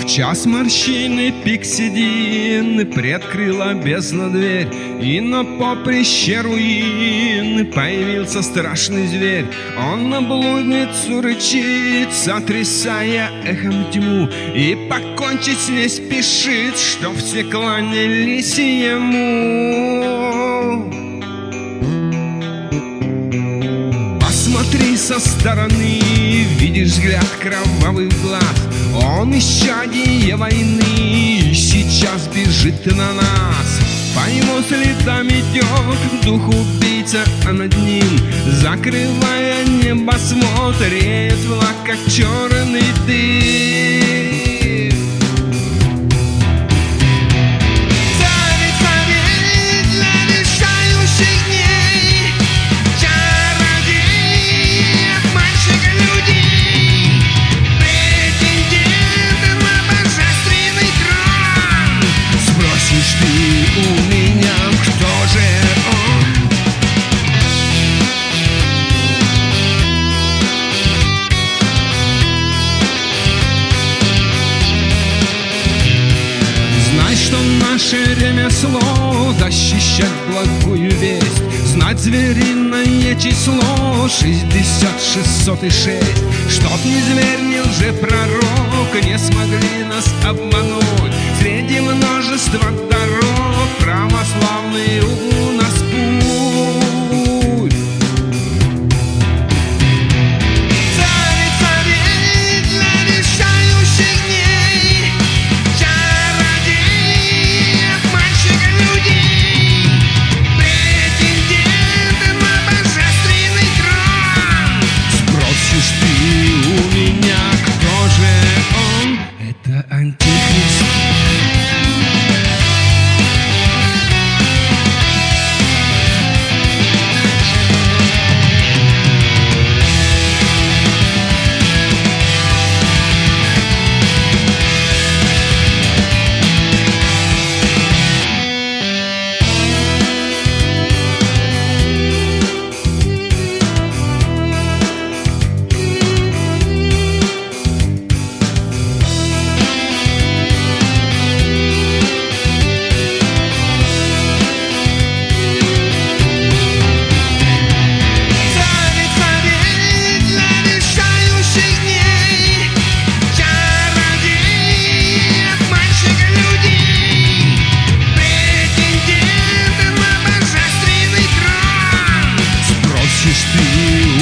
час морщины пик седины приоткрыла бездна дверь, и на поприще руины появился страшный зверь. Он на блудницу рычит, сотрясая эхом тьму, и покончить с ней спешит, чтоб все кланялись ему. Посмотри со стороны, видишь взгляд кровавый глаз. Он исчадие войны и сейчас бежит на нас. По его следам идет дух убийца, а над ним, закрывая небо, смотрит влак, как черный дым. Наше ремесло защищать благую весть, знать звериное число 60-606. Чтоб ни зверь, ни лжепророк не смогли нас обмануть. Среди множества дорог православный у нас путь. Антихрист. Ты